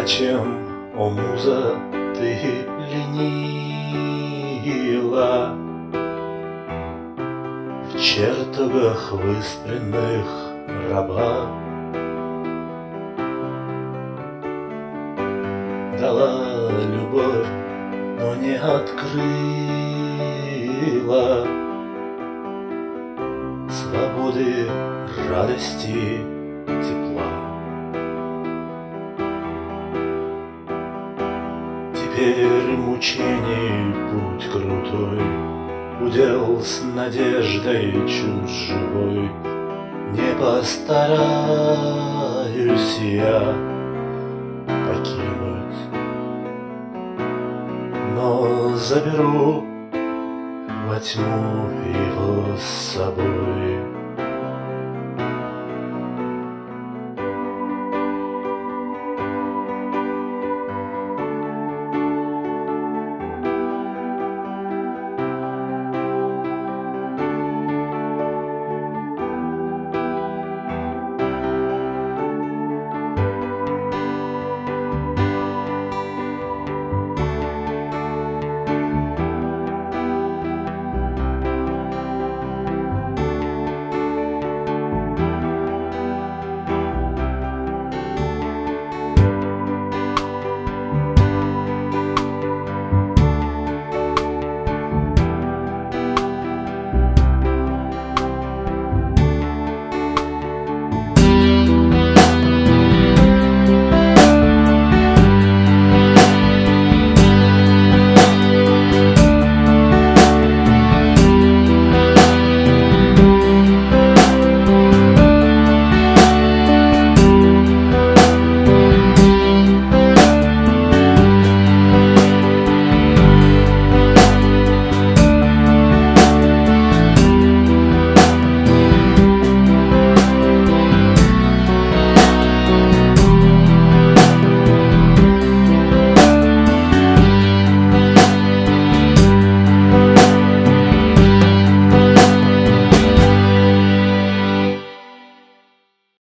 Зачем, о муза, ты ленила в чертогах выстроенных раба? Дала любовь, но не открыла свободы, радости, тепла. Теперь мучений путь крутой, удел с надеждой чуть живой. Не постараюсь я покинуть, но заберу во тьму его с собой.